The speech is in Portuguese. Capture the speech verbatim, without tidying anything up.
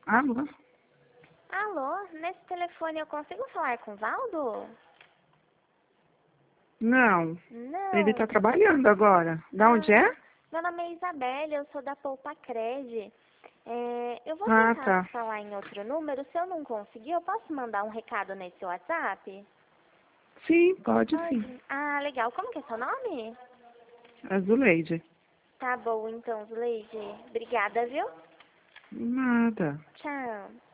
Alô? Alô, nesse telefone eu consigo falar com o Valdo? Não. Não. Ele tá trabalhando agora. Da Ah, onde é? meu nome é Isabelle, eu sou da Poupa Cred. É, eu vou Ah, tentar tá. falar em outro número. Se eu não conseguir, eu posso mandar um recado nesse WhatsApp? Sim, pode sim. Pode. Ah, legal. Como que é seu nome? Azuleide. Tá bom, então, Zuleide. Obrigada, viu? Nada. Tchau.